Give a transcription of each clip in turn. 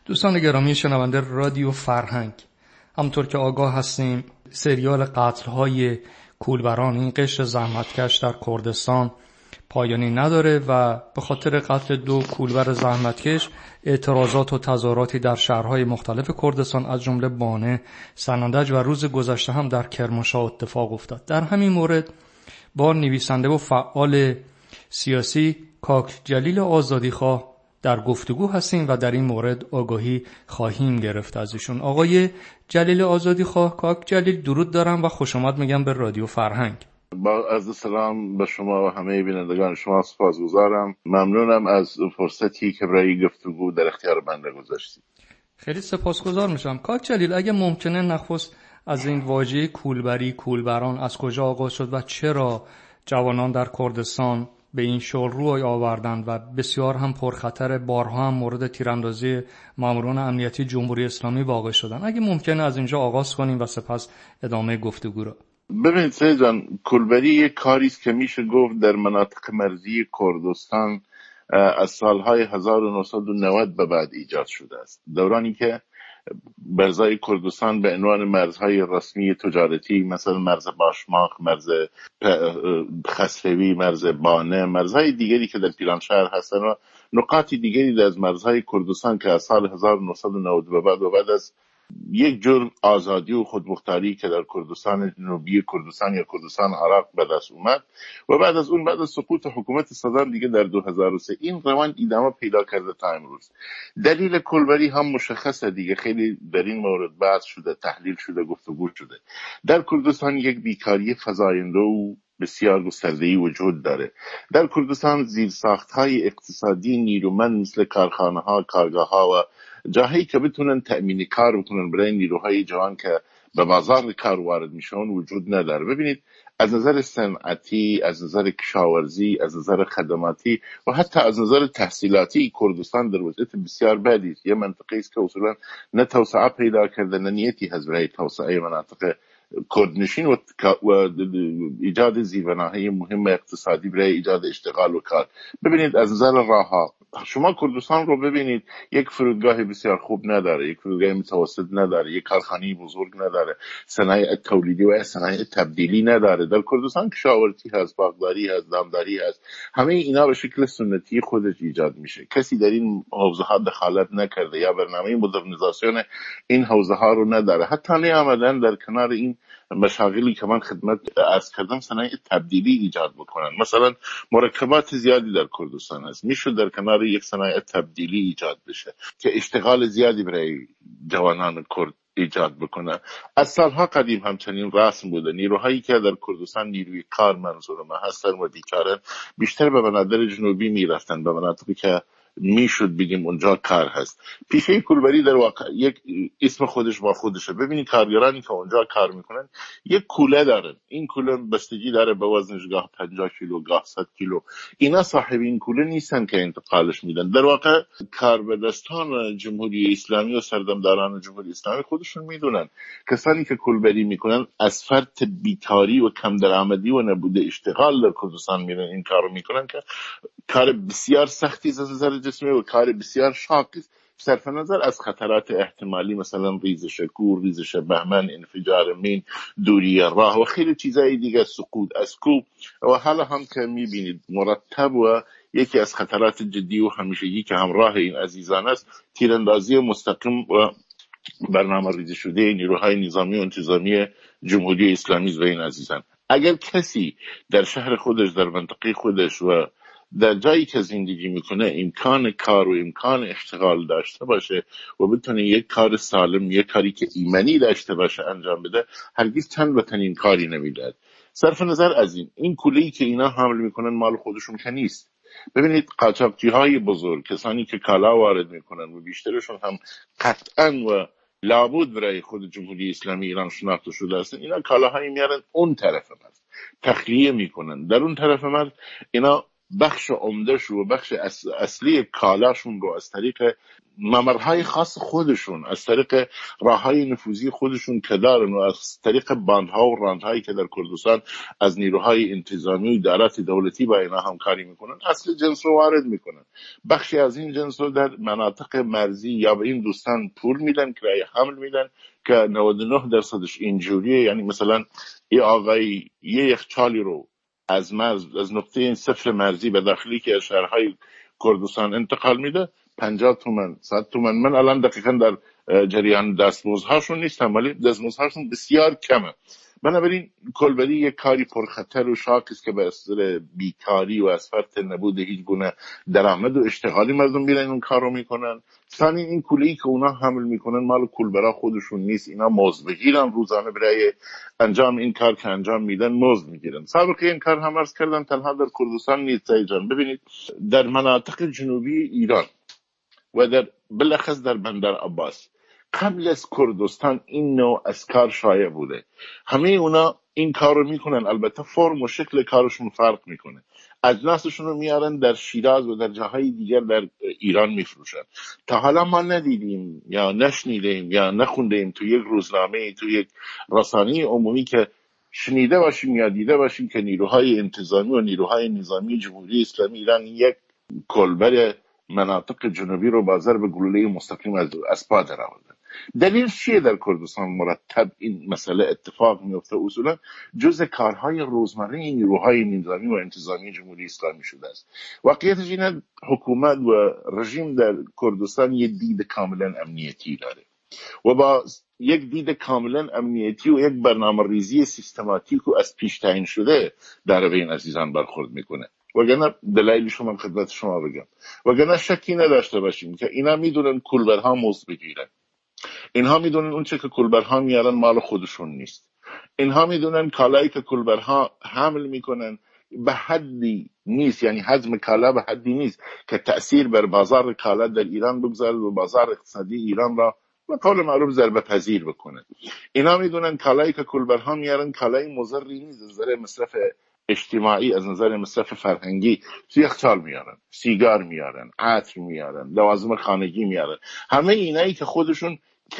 دوستان گرامی شنونده رادیو فرهنگ، همونطور که آگاه هستیم سریال قتل‌های کولبران، این قشر زحمتکش در کردستان پایانی نداره و به خاطر قتل 2 کولبر زحمتکش اعتراضات و تظاهراتی در شهرهای مختلف کردستان از جمله بانه، سنندج و روز گذشته هم در کرمانشاه اتفاق افتاد. در همین مورد با نویسنده و فعال سیاسی کاک جلیل آزادیخواه در گفتگو هستیم و در این مورد آگاهی خواهیم گرفت از ایشون. آقای جلیل آزادیخواه، کاک جلیل، درود دارم و خوش آمد میگم به رادیو فرهنگ. با عرض سلام به شما و همه بینندگان شما سپاسگزارم. ممنونم از فرصتی که برای گفتگو در اختیار بنده گذاشتید. خیلی سپاسگزار میشم. کاک جلیل، اگه ممکنه نخست از این واژه کولبری، کولبران از کجا آغاز شد و چرا جوانان در کردستان به این شغل روی آوردند و بسیار هم پرخطر، بارها هم مورد تیراندازی ماموران امنیتی جمهوری اسلامی واقع شدن، اگه ممکنه از اینجا آغاز کنیم و سپس ادامه گفتگو را. ببینید سید جان، کولبری یک کاری است که میشه گفت در مناطق مرزی کردستان از سالهای 1990 به بعد ایجاد شده است. دورانی که مرزهای کردستان به عنوان مرزهای رسمی تجارتی، مثلا مرز باشماق، مرز خسروی، مرز بانه، مرزهای دیگری که در پیرانشهر هستن و نقاط دیگری از مرزهای کردستان که از سال 1990 به بعد از یک جور آزادی و خودمختاری که در کردستان جنوبی کردستان یا کردستان عراق به دست اومد و بعد از اون، بعد از سقوط حکومت صدام دیگه در 2003، این روند ادامه پیدا کرده تا امروز. دلیل کولبری هم مشخصه دیگه، خیلی در این مورد بحث شده، تحلیل شده، گفتگو شده. در کردستان یک بیکاری فزاینده و بسیار گسترده‌ای وجود داره. در کردستان زیرساخت‌های اقتصادی نیرومند مثل کارخانه‌ها، کارگاه‌ها و جاهایی که بتونن تأمین کار بکنن برای نیروهای جوان که به بازار کار وارد میشن وجود نداره. ببینید، از نظر صنعتی، از نظر کشاورزی، از نظر خدماتی و حتی از نظر تحصیلاتی کردستان در وضعیت بسیار بدی است. یه منطقه است که اصولا نه توسعه پیدا کرده، نه نیتی هست برای توسعه مناطق کردنشین و ایجاد زیربناهای مهم اقتصادی برای ایجاد اشتغال و کار. ببینید، از نظر راهها، شما کردستان رو ببینید، یک فرودگاه بسیار خوب نداره، یک فرودگاه متوسط نداره، یک کارخانه بزرگ نداره، صنایع تولیدی و صنایع تبدیلی نداره. در کردستان کشاورزی هست، باغداری هست، دامداری هست، همه اینا به شکل سنتی خودش ایجاد میشه. کسی در این حوزه ها دخالت نکرده یا برنامه مدرنیزاسیون این حوزه ها رو نداره. حتی نیامدن در کنار این مشاغلی که من خدمت عرض کردم صنایع تبدیلی ایجاد بکنن. مثلا مرکبات زیادی در کردستان هست، میشه در کنار یک صنایع تبدیلی ایجاد بشه که اشتغال زیادی برای جوانان کرد ایجاد بکنه. از سالها قدیم همچنین رسم بوده. نیروهایی که در کردستان نیروی کار منظور ما هستن و بیکارن، بیشتر به مناطق جنوبی میرفتن، به مناطقی که میشد بگیم اونجا کار هست. پیشه کولبری در واقع یک اسم خودش با خودشه. ببینید، کارگرانی که اونجا کار میکنن یک کوله دارن. این کوله بستگی داره به وزنش، گاه 50 کیلو، گاه 100 کیلو. اینا صاحب این کوله نیستن که انتقالش میدن. در واقع کاربدستان جمهوری اسلامی و سردمداران جمهوری اسلامی خودشون میدونن کسانی که کولبری میکنن از فرط بیکاری و کم درآمدی و نبوده اشتغال در کردستان میرن این کارو میکنن که کار بسیار سختی از نظر جسمی و کار بسیار شاقی است، صرف نظر از خطرات احتمالی، مثلا ریزش کور، ریزش بهمن، انفجار مین، دوری راه و خیلی چیزای دیگه، سقوط از کوه. و حالا هم که میبینید مرتب و یکی از خطرات جدی و همیشگی که همراه این عزیزان است، تیراندازی مستقیم و برنامه ریزی شده نیروهای نظامی و انتظامی جمهوری اسلامی و این عزیزان. اگر کسی در شهر خودش، در منطقه خودش و در جایی که زندگی میکنه امکان کار و امکان اشتغال داشته باشه و بتونه یک کار سالم، یک کاری که ایمنی داشته باشه انجام بده، هرگز تن به تن این کاری نمیداد. صرف نظر از این کوله‌ای که اینا حمل میکنن مال خودشون که نیست. ببینید، قاچاقچی‌های بزرگ، کسانی که کالا وارد میکنن و بیشترشون هم قطعاً و لابد برای خود جمهوری اسلامی ایران شناخته شده هستن، اینا کالاهایی میارن اون طرف مرز، تخلیه میکنن. در اون طرف مرز اینا بخش عمدهشون و بخش اصلی کالاشون رو از طریق ممرهای خاص خودشون، از طریق راههای نفوذی خودشون که دارن و از طریق باندها و راندهایی که در کردستان از نیروهای انتظامی و ادارات دولتی با اینا همکاری میکنن، اصل جنس رو وارد میکنن. بخشی از این جنس رو در مناطق مرزی یا به این دوستان پول میدن، کرایه حمل میدن که 99% اینجوریه. یعنی مثلا یه آقای یه یخچالی رو از نقطه صفر مرزی به داخلی که از شهرهای کردستان انتقال میده، 50 تومن 100 تومن. من الان دقیقا در جریان دستمزدهاشون نیستم، ولی دستمزدهاشون بسیار کمه. بنابراین کلبری یک کاری پرخطر و شاکی است که به اثر بیکاری و از فرط نبود هیچ گونه درآمد و اشتغالی مردم میرن اون کارو میکنن. ثانی این کوله‌ای که اونا حمل میکنن مال کولبرا خودشون نیست، اینا مزد بگیرن، روزانه برای انجام این کار که انجام میدن مزد میگیرن. سابقه این کار هم عرض کردم تنها در کردستان نیست جان. ببینید در مناطق جنوبی ایران و در بالاخص در بندر عباس قبل از کردستان این نوع از کار شایع بوده. همه اونا این کار رو میکنن، البته فرم و شکل کارشون فرق میکنه. اجناسشون رو میارن در شیراز و در جاهای دیگر در ایران میفروشن. تا حالا ما ندیدیم یا نشنیدیم یا نخوندیم تو یک روزنامه، تو یک رسانه عمومی که شنیده باشیم یا دیده باشیم که نیروهای انتظامی و نیروهای نظامی جمهوری اسلامی ایران یک کلبر مناطق جنوبی رو بازار به گلوله مستقیم از پا در آوردن. دلیل چیه در کردستان مرتب این مسئله اتفاق میفته؟ اصولا جز کارهای روزمره این نیروهای نظامی و انتظامی جمهوری اسلامی شده است. واقعیتش اینه حکومت و رژیم در کردستان یک دید کاملا امنیتی داره و با یک دید کاملا امنیتی و یک برنامه ریزی سیستماتیک و از پیش تعیین شده در به این عزیزان برخورد میکنه. وگرنه دلایل شما خدمت شما بگم، وگرنه شکی نداشته باشیم که اینا میدونن کولبرها مزد بگیرن، اینها میدونن اون چه که کولبرها میارن مال خودشون نیست، اینها میدونن کالایی که کولبرها حمل میکنن به حدی نیست، یعنی حجم کالا به حدی نیست که تأثیر بر بازار کالا در ایران بگذاره و بازار اقتصادی ایران را به قول معروف ضربه پذیر بکنه. اینا میدونن کالایی که کولبرها میارن کالای مضری نیست از نظر مصرف اجتماعی، از نظر مصرف فرهنگی. یخچال میارن، سیگار میارن، عطر میارن، لوازم خانگی میارن، همه اینایی که خودشون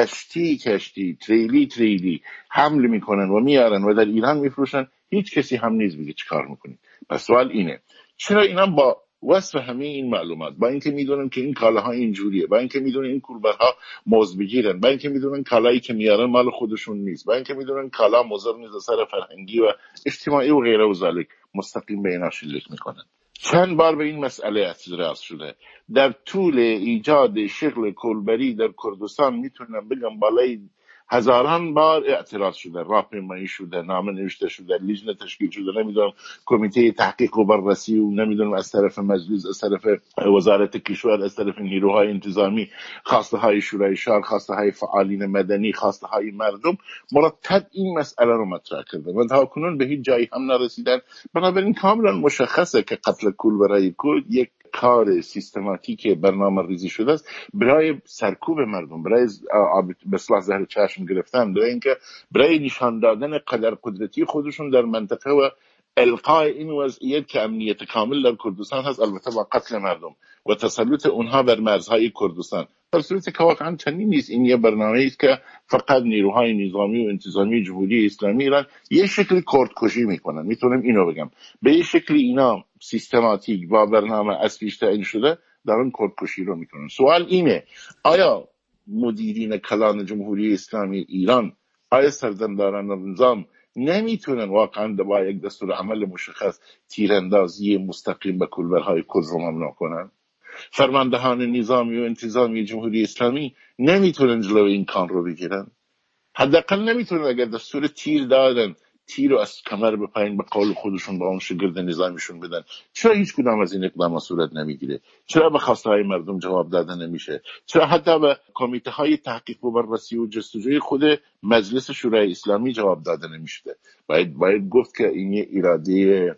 کشتی تریلی حمل میکنن و میارن و در ایران میفروشن، هیچ کسی هم نیست بگه چی کار میکنید. پس سوال اینه چرا اینا با وصف همه این معلومات، با اینکه میدونن که این کالاها اینجوریه، با اینکه میدونن این کولبرها مزد بگیرن، با اینکه میدونن کالایی که میارن مال خودشون نیست، با اینکه میدونن کالا مضر نیست از سر فرهنگی و اجتماعی و غیره و ذالک، مستقیم به اینا شلیک میکنن. چند بار به این مسئله اعتراض شده. در طول ایجاد شغل کولبری در کردستان میتونم بگم بالای هزاران بار اعتراض شده، راهپیمایی شده، نامه نوشته شده، لجنه تشکیل شده، نمیدونم کمیته تحقیق و بررسی و نمیدونم از طرف مجلس، از طرف وزارت کشور، از طرف نیروهای انتظامی، خواسته های شورای شهر، خواسته های فعالین مدنی، خواسته های مردم مرتب این مسئله رو مطرح کردن و تا کنون به هیچ جایی هم نرسیدن. بنابراین کاملا مشخصه که قتل کولبرای کرد یک کار سیستماتیک برنامه ریزی شده است برای سرکوب مردم، برای به اصطلاح زهر چشم گرفتن، برای نشان دادن قدر قدرتی خودشون در منطقه و القای این وضعیت که امنیت کامل در کردستان هست، البته با قتل مردم و تسلط اونها بر مرزهای کردستان. در صورتی که واقعا چنین نیست. این یه برنامه است که فقط نیروهای نظامی و انتظامی جمهوری اسلامی ایران یه شکلی کردکشی میکنن، میتونم اینو بگم، به یه شکلی اینا سیستماتیک با برنامه از پیش تعیین شده دارن کردکشی رو میکنن. سوال اینه آیا مدیرین کلان جمهوری اسلامی ایران، آیا سرزمداران نظام نمیتونن واقعا با یک دستور عمل مشخص تیراندازی مستقیم به کولبرهای کرد رو ممنوع کنن؟ فرماندهان نظامی و انتظامی جمهوری اسلامی نمیتونن جلوی این کار رو بگیرن؟ حداقل نمیتونن اگر دستور تیر دادن تیر رو از کمر به پایین به قول خودشون با اون شگرد نظامیشون بدن. چرا هیچ کدام از این اقدامات صورت نمیگیره؟ چرا به خواسته های مردم جواب داده نمیشه؟ چرا حتی به کمیته های تحقیق و بررسی و جستجوی خود مجلس شورای اسلامی جواب داده نمیشه؟ باید گفت که این یه اراده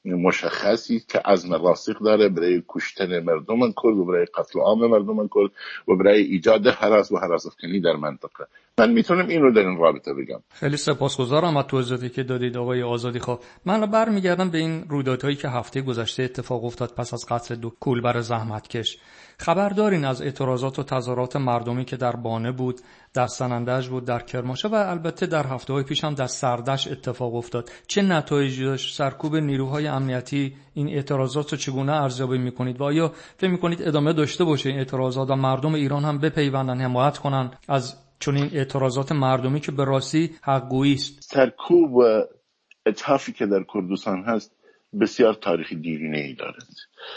مشخصی که عزم راسخ داره برای کشتن مردم کرد و برای قتل عام مردم کرد و برای ایجاد هراس و هراس افکنی در منطقه. من میتونم این رو در این رابطه بگم. خیلی سپاسگزارم از توضیحاتی که دادید آقای آزادی. خب من برمیگردم به این رویدادهایی که هفته گذشته اتفاق افتاد پس از قتل 2 کولبر زحمتکش. خبر دارین از اعتراضات و تظاهرات مردمی که در بانه بود، در سنندج بود، در کرمانشاه و البته در هفته‌های پیش هم در سردش اتفاق افتاد. چه نتایجی داشت؟ سرکوب نیروهای امنیتی این اعتراضات رو چگونه ارزیابی می‌کنید و آیا فکر می‌کنید ادامه داشته باشه این اعتراضات و مردم ایران هم بپیوندن حمایت کنن از چون این اعتراضات مردمی که به راستی حق‌گویی است؟ سرکوب و اتحافی که در کردستان هست بسیار تاریخی دیرینه‌ای دارد.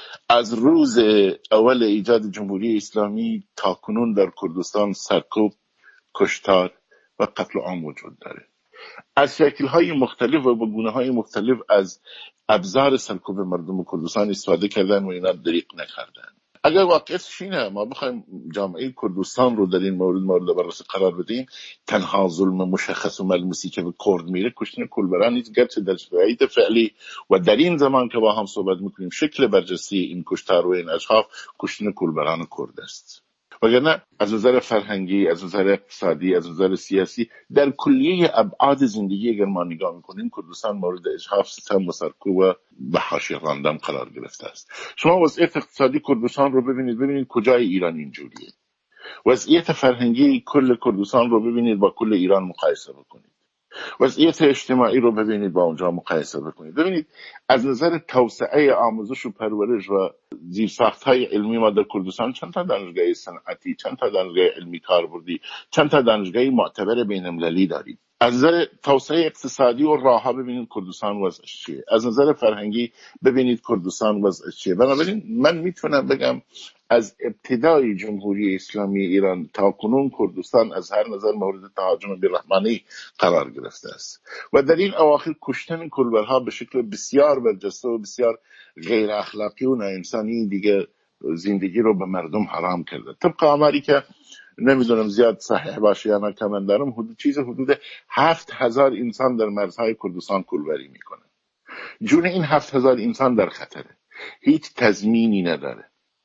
از روز اول ایجاد جمهوری اسلامی تا کنون در کردستان سرکوب، کشتار و قتل عام وجود داره. از شکل‌های مختلف و گونه‌های مختلف از ابزار سرکوب مردم کردستان استفاده کردن و اینا دریغ نکردن. اگر واقعیتش اینه ما بخوایم جامعه کردستان رو در این مورد بررسی قرار بدیم، تنها ظلم مشخص و ملموسی که به کرد میره کشتن کولبران نیست، گرچه در شرایط فعلی و در این زمان که با هم صحبت میکنیم شکل برجسته این کشتار و این اشراف کشتن کولبران کرد است. وگرنه از نظر فرهنگی، از نظر اقتصادی، از نظر سیاسی در کلیه ابعاد زندگی اگر ما نگاه میکنیم کردستان مورد اجحاف، ستم و سرکوب و به حاشیه راندن قرار گرفته است. شما وضعیت اقتصادی کردستان رو ببینید کجای ایران اینجوریه. وضعیت فرهنگی کل کردستان رو ببینید با کل ایران مقایسه بکنید. وضعیت اجتماعی رو ببینید با اونجا مقایسه بکنید. ببینید از نظر توسعه آموزش و پرورش و زیرساخت‌های علمی ما در کردستان چند تا دانشگاه صنعتی، چند تا دانشگاه علمی کاربردی، چند تا دانشگاه معتبر بین‌المللی داریم. از نظر توسعه اقتصادی و راه‌ها ببینید کردستان وضعش چیه. از نظر فرهنگی ببینید کردستان وضعش چیه. بنابراین من میتونم بگم از ابتدای جمهوری اسلامی ایران تا کنون کردستان از هر نظر مورد تهاجم بی‌رحمانه قرار گرفته است و در این اواخر کشتن کولبرها به شکل بسیار برجسته و بسیار غیر اخلاقی و ناانسانی دیگه زندگی رو به مردم حرام کرده. طبق آماری که نمیدونم زیاد صحیح باشه یا نه که من دارم حدود 7000 انسان در مرزهای کردستان کولبری میکنه. جون این 7000 انسان در خطره. هیچ تضمینی نداره.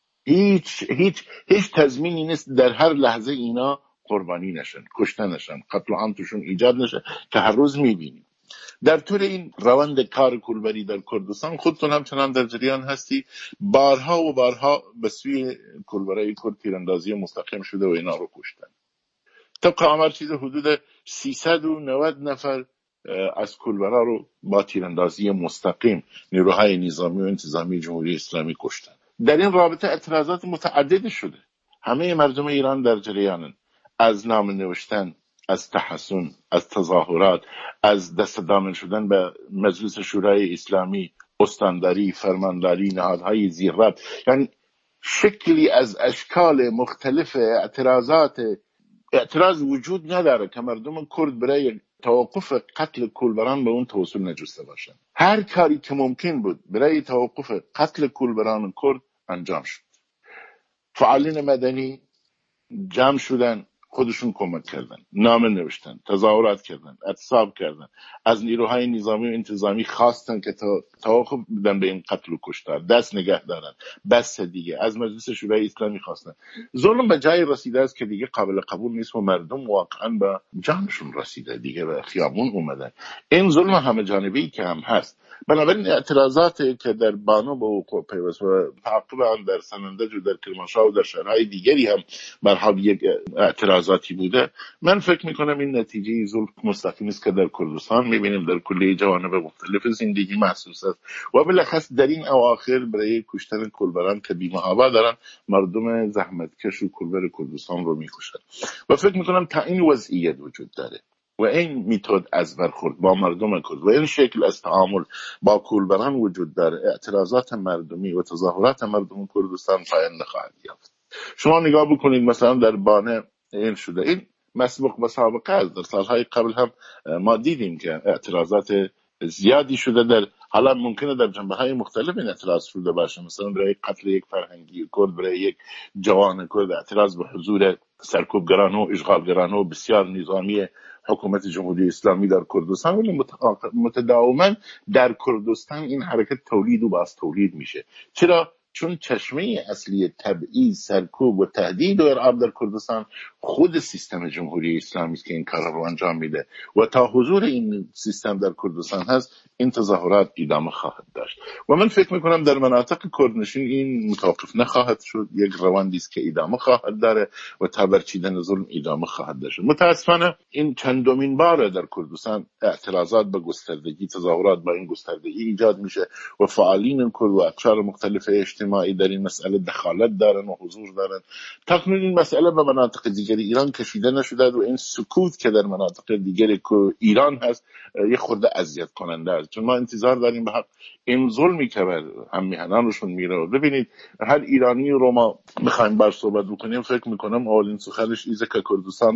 هیچ تضمینی نیست در هر لحظه اینا قربانی نشن، کشته نشن، قتل عام توشون ایجاد نشه که هر روز میبینیم. در طول این روند کار کولبری در کردستان خودتون همچنان در جریان هستی، بارها و بارها به سوی کولبرای کرد تیراندازی مستقیم شده و اینا رو کشتن. طبق آمار چیز حدود 390 نفر از کولبرا رو با تیراندازی مستقیم نیروهای نظامی و انتظامی جمهوری اسلامی کشتن. در این رابطه اعتراضات متعدد شده. همه مردم ایران در جریانن، از نامه نوشتن، از تحسن، از تظاهرات، از دست دامن شدن به مجلس شورای اسلامی، استانداری، فرمانداری، نهادهای زیررد، یعنی شکلی از اشکال مختلف اعتراض وجود نداره که مردم کرد برای توقف قتل کولبران به اون توسل نجسته باشن. هر کاری که ممکن بود برای توقف قتل کولبران کرد انجام شد. فعالین مدنی جمع شدن، خودشون کمک کردن، نامه نوشتن، تظاهرات کردن، اعتصاب کردن، از نیروهای نظامی و انتظامی خواستن که توقف بدن به این قتل و کشتار، دست نگه دارن. بس دیگه از مجلس شورای اسلامی خواستن. ظلم به جای رسیده است که دیگه قابل قبول نیست و مردم واقعا به جانشون رسیده، دیگه به خیابون اومدن. این ظلم همه جانبه‌ای که هم هست. بنابراین اعتراضاتی که در بانو به وقوع پیوست و تعقیب آن در سنندج و در کرمانشاه و در شهرهای دیگری هم بر حال یک اعتراضاتی بوده، من فکر میکنم این نتیجه ظلم مستقیم است که در کردستان میبینیم در کلیه جوانب مختلف زندگی محسوس است و بالاخص در این اواخر برای کشتن کولبران که بی‌محابا دارن مردم زحمتکش و کولبر کردستان رو میکشن و فکر میکنم تا این وضعیت وجود داره و این میتود از برخورد با مردم کرد و این شکل از تعامل با کولبران وجود داره، اعتراضات مردمی و تظاهرات مردم کردستان پایان نخواهد یافت. شما نگاه بکنید مثلا در بانه این شده، این مسبوق به سابقه است. در سالهای قبل هم ما دیدیم که اعتراضات زیادی شده، در حالا ممکنه در جنبه‌های مختلف این اعتراض شده باشه، مثلا برای قتل یک فرهنگی کرد، برای یک جوان کرد، اعتراض به حضور سرکوبگران و اشغالگران و بسیار نظامی حکومت جمهوری اسلامی در کردستان، ولی متداوما در کردستان این حرکت تولید و باز تولید میشه. چرا؟ چون چشمه اصلی تبعیض، سرکوب و تهدید و ارعاب در کردستان خود سیستم جمهوری اسلامی است که این کار رو انجام میده و تا حضور این سیستم در کردستان هست این تظاهرات ادامه خواهد داشت و من فکر میکنم در مناطق کردنشین این متوقف نخواهد شد. یک روندی است که ادامه خواهد داره و تا برچیدن ظلم ادامه خواهد داشت. متاسفانه این چندمین باره در کردستان اعتراضات به گستردگی، تظاهرات با این گستردگی ایجاد میشه و فعالین کرد و اقشار مختلف اجتماعی در این مسئله دخالت دارن و حضور دارن. تقریبا این مسئله به مناطق دیگر ایران کشیده نشده و این سکوت که در مناطق دیگر ایران هست یه خورده اذیت کننده است، چون ما انتظار داریم به حق این ظلمی که بر هم میهنانشون میره. ببینید هر ایرانی رو ما میخوایم بر صحبت بکنیم فکر میکنم اولین سخنش ایزه که کردستان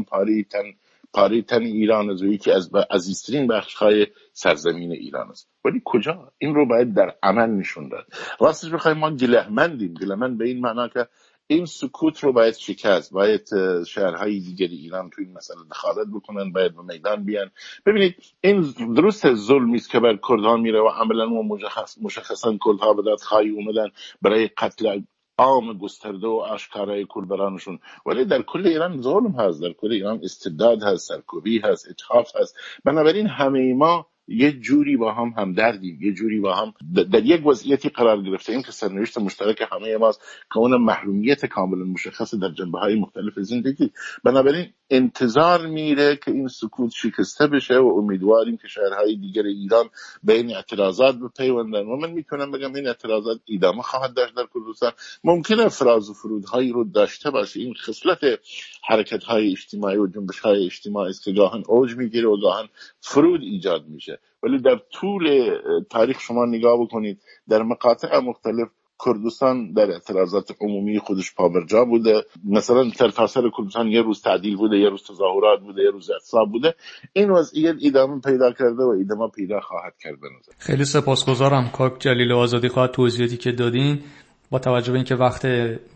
پاره تن ایران است و یکی از عزیزترین بخش‌های سرزمین ایران است، ولی کجا؟ این رو باید در عمل نشون داد. راستش بخوایم ما گلهمند به این معنا که این سکوت رو باید شکست، باید شهرهای دیگر ایران تو این مسئله دخالت بکنن، باید به میدان بیان. ببینید این درست ظلمی است که بر کردها میره و عملاً و مشخصاً کردها به دادخواهی اومدن برای قتل عام گسترده و آشکارای کولبرانشون، ولی در کل ایران ظلم هست، در کل ایران استبداد هست، سرکوبی هست، اتحاف هست. بنابراین همه ما یه جوری با هم همدردیم، یه جوری با هم در یک وضعیتی قرار گرفتیم که سرنوشت مشترک همه ماست که اون محرومیت کاملا مشخص در جنبه‌های مختلف زندگی. بنابراین انتظار میره که این سکوت شکسته بشه و امیدواریم که شهرهای دیگر ایران به این اعتراضات بپیوندن و من میتونم بگم این اعتراضات ادامه خواهد داشت در کردستان. ممکنه فراز و فرودهایی رو داشته باشه، این خصلت حرکت‌های اجتماعی و جنبش‌های اجتماعی است که گاهن اوج میگیره و گاهن فرود ایجاد میشه، ولی در طول تاریخ شما نگاه بکنید در مقاطع مختلف کردستان در اعتراضات عمومی خودش پابرجا بوده. مثلا سرتاسر کردستان یه روز تعدیل بوده، یه روز تظاهرات بوده، یه روز اعتصاب بوده. این وضعیت ادامه پیدا کرده و ادامه پیدا خواهد کرد. خیلی سپاسگزارم کاک جلیل آزادیخواه توضیحاتی که دادین. با توجه به اینکه وقت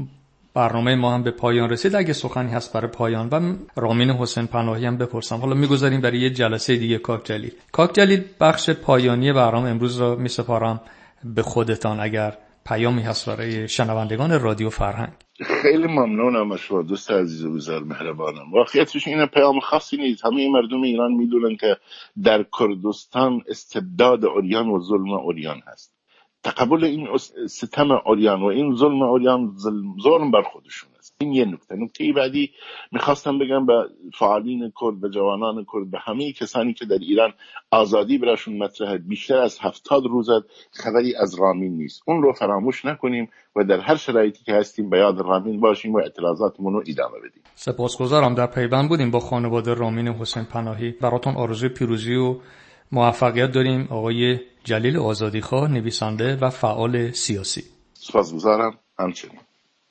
برنامه ما هم به پایان رسید، اگه سخنی هست برای پایان و رامین حسین پناهی هم بپرسم، حالا میگذاریم برای یه جلسه دیگه. کاک جلیل بخش پایانی برنامه امروز رو میسپارم به خودتان، اگر پیامی هست برای شنوندگان رادیو فرهنگ. خیلی ممنونم از شما دوست عزیز و بسیار مهربانم. واقعیتش اینه پیام خاصی نیست. همه مردم ایران میدونن که در کردستان استبداد عریان و ظلم عریان هست. تقبل این ستم عریان و این ظلم عریان ظلم بر خودشون است. این یه نکته بعدی میخواستم بگم به فعالین کرد، به جوانان کرد، به همه کسانی که در ایران آزادی براشون مطرحه، بیشتر از 70 روز خبری از رامین نیست. اون رو فراموش نکنیم و در هر شرایطی که هستیم به یاد رامین باشیم و اعتراضاتمون رو ادامه بدیم. سپاسگزارم. در پیوند بودیم با خانواده رامین حسین پناهی. براتون آرزوی پیروزی و موفقیت داریم. آقای جلیل آزادیخواه، نویسنده و فعال سیاسی. سپاسگزارم. همچنین